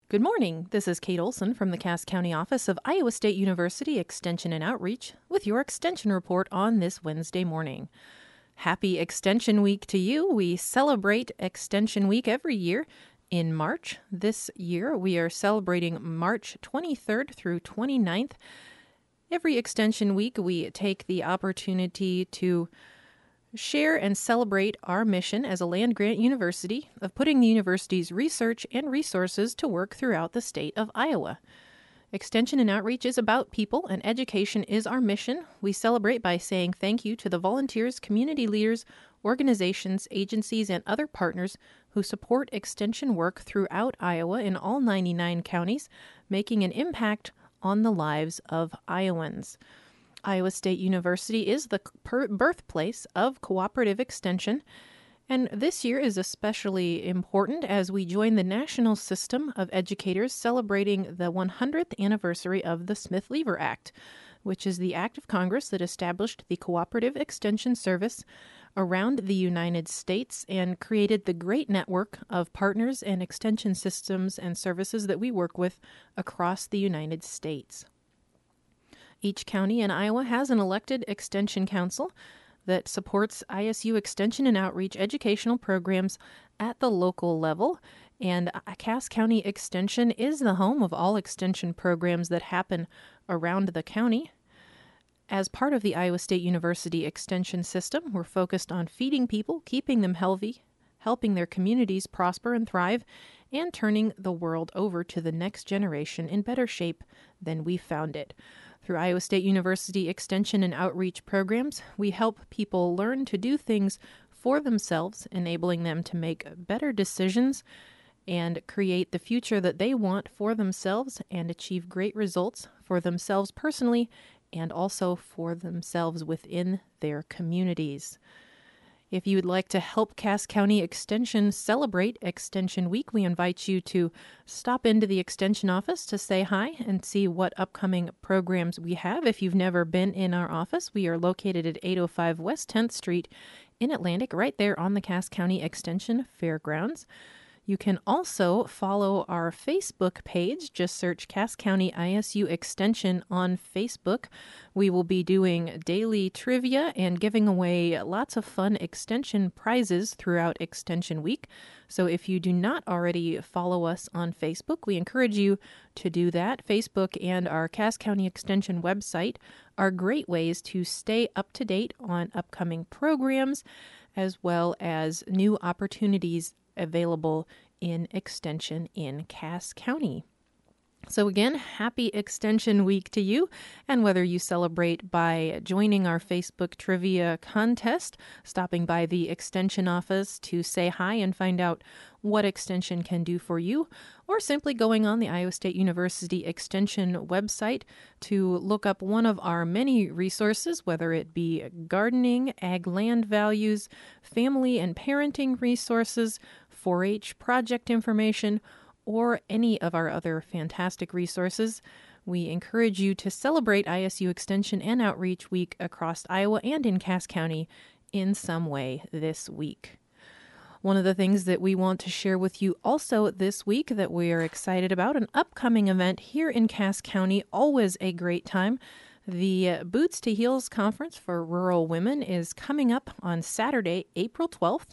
Good morning. This is Kate Olson from the Cass County office of Iowa State University Extension and Outreach with your Extension report on this Wednesday morning. Happy Extension Week to you. We celebrate Extension Week every year in March. This year we are celebrating March 23rd through 29th. Every Extension Week we take the opportunity to share and celebrate our mission as a land-grant university of putting the university's research and resources to work throughout the state of Iowa. Extension and Outreach is about people, and education is our mission. We celebrate by saying thank you to the volunteers, community leaders, organizations, agencies, and other partners who support extension work throughout Iowa in all 99 counties, making an impact on the lives of Iowans. Iowa State University is the birthplace of cooperative extension, and this year is especially important as we join the national system of educators celebrating the 100th anniversary of the Smith-Lever Act, which is the act of Congress that established the cooperative extension service around the United States and created the great network of partners and extension systems and services that we work with across the United States. Each county in Iowa has an elected extension council that supports ISU extension and outreach educational programs at the local level. And Cass County Extension is the home of all extension programs that happen around the county. As part of the Iowa State University extension system, we're focused on feeding people, keeping them healthy, helping their communities prosper and thrive, and turning the world over to the next generation in better shape than we found it. Through Iowa State University Extension and Outreach programs, we help people learn to do things for themselves, enabling them to make better decisions and create the future that they want for themselves and achieve great results for themselves personally and also for themselves within their communities. If you would like to help Cass County Extension celebrate Extension Week, we invite you to stop into the Extension office to say hi and see what upcoming programs we have. If you've never been in our office, we are located at 805 West 10th Street in Atlantic, right there on the Cass County Extension Fairgrounds. You can also follow our Facebook page. Just search Cass County ISU Extension on Facebook. We will be doing daily trivia and giving away lots of fun extension prizes throughout Extension Week. So if you do not already follow us on Facebook, we encourage you to do that. Facebook and our Cass County Extension website are great ways to stay up to date on upcoming programs as well as new opportunities available in extension in Cass County. So again, happy Extension Week to you, and whether you celebrate by joining our Facebook trivia contest, stopping by the Extension office to say hi and find out what Extension can do for you, or simply going on the Iowa State University Extension website to look up one of our many resources, whether it be gardening, ag land values, family and parenting resources, 4-H project information, or any of our other fantastic resources. We encourage you to celebrate ISU Extension and Outreach Week across Iowa and in Cass County in some way this week. One of the things that we want to share with you also this week that we are excited about, an upcoming event here in Cass County, always a great time. The Boots to Heels Conference for Rural Women is coming up on Saturday, April 12th,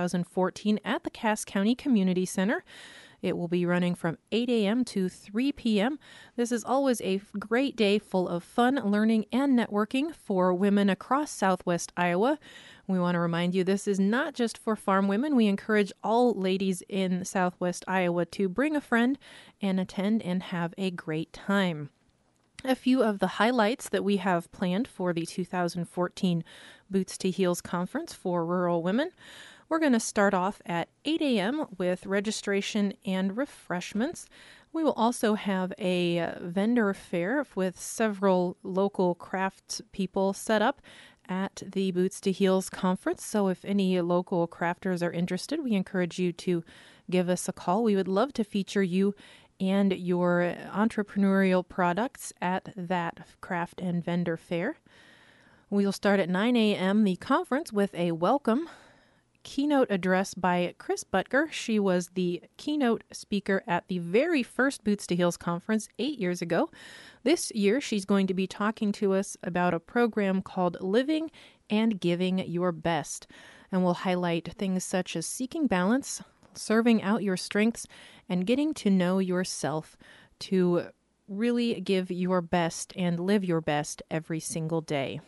2014 at the Cass County Community Center. It will be running from 8 a.m. to 3 p.m. This is always a great day full of fun, learning, and networking for women across southwest Iowa. We want to remind you this is not just for farm women. We encourage all ladies in southwest Iowa to bring a friend and attend and have a great time. A few of the highlights that we have planned for the 2014 Boots to Heels Conference for Rural Women. We're going to start off at 8 a.m. with registration and refreshments. We will also have a vendor fair with several local crafts people set up at the Boots to Heels Conference. So if any local crafters are interested, we encourage you to give us a call. We would love to feature you and your entrepreneurial products at that craft and vendor fair. We'll start at 9 a.m. the conference with a welcome keynote address by Chris Butker. She was the keynote speaker at the very first Boots to Heels conference 8 years ago. This year, she's going to be talking to us about a program called Living and Giving Your Best. And we'll highlight things such as seeking balance, serving out your strengths, and getting to know yourself to really give your best and live your best every single day.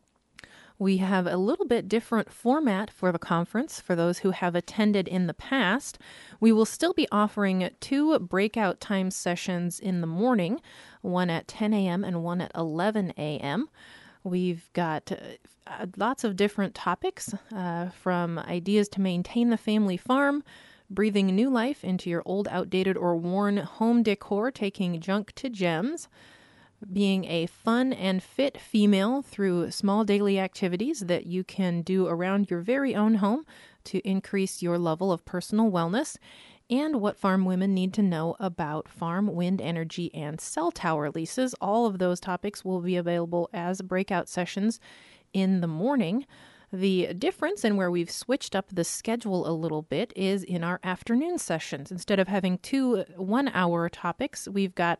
We have a little bit different format for the conference for those who have attended in the past. We will still be offering 2 breakout time sessions in the morning, one at 10 a.m. and one at 11 a.m. We've got lots of different topics, from ideas to maintain the family farm, breathing new life into your old, outdated, or worn home decor, taking junk to gems, being a fun and fit female through small daily activities that you can do around your very own home to increase your level of personal wellness, and what farm women need to know about farm, wind energy, and cell tower leases. All of those topics will be available as breakout sessions in the morning. The difference in where we've switched up the schedule a little bit is in our afternoon sessions. Instead of having 2 one-hour topics, we've got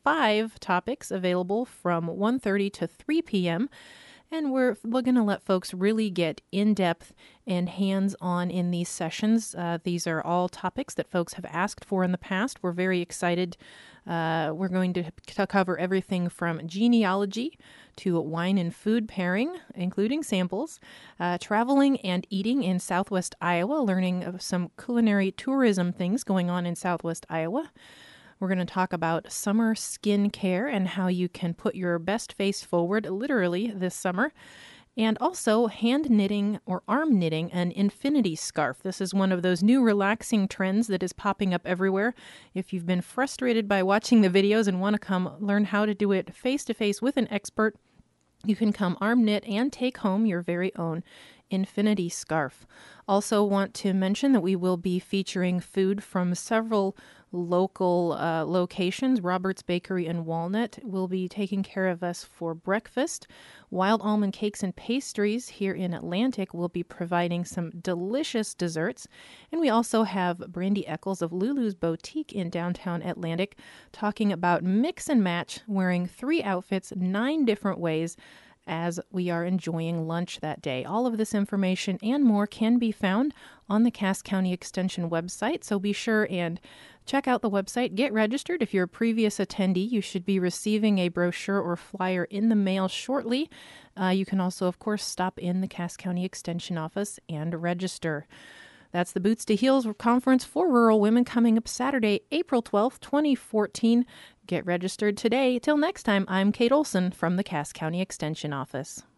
5 topics available from 1:30 to 3 p.m., and we're going to let folks really get in-depth and hands-on in these sessions. These are all topics that folks have asked for in the past. We're very excited. We're going to cover everything from genealogy to wine and food pairing, including samples, traveling and eating in Southwest Iowa, learning of some culinary tourism things going on in Southwest Iowa. We're going to talk about summer skin care and how you can put your best face forward literally this summer. And also hand knitting or arm knitting an infinity scarf. This is one of those new relaxing trends that is popping up everywhere. If you've been frustrated by watching the videos and want to come learn how to do it face-to-face with an expert, you can come arm knit and take home your very own infinity scarf. Also want to mention that we will be featuring food from several local locations. Robert's Bakery in Walnut will be taking care of us for breakfast. Wild Almond Cakes and Pastries here in Atlantic will be providing some delicious desserts. And we also have Brandy Eccles of Lulu's Boutique in downtown Atlantic talking about mix and match, wearing 3 outfits 9 different ways as we are enjoying lunch that day. All of this information and more can be found on the Cass County Extension website, so be sure and check out the website. Get registered. If you're a previous attendee, you should be receiving a brochure or flyer in the mail shortly. You can also, of course, stop in the Cass County Extension office and register. That's the Boots to Heels Conference for Rural Women coming up Saturday, April 12th, 2014. Get registered today. Till next time, I'm Kate Olson from the Cass County Extension Office.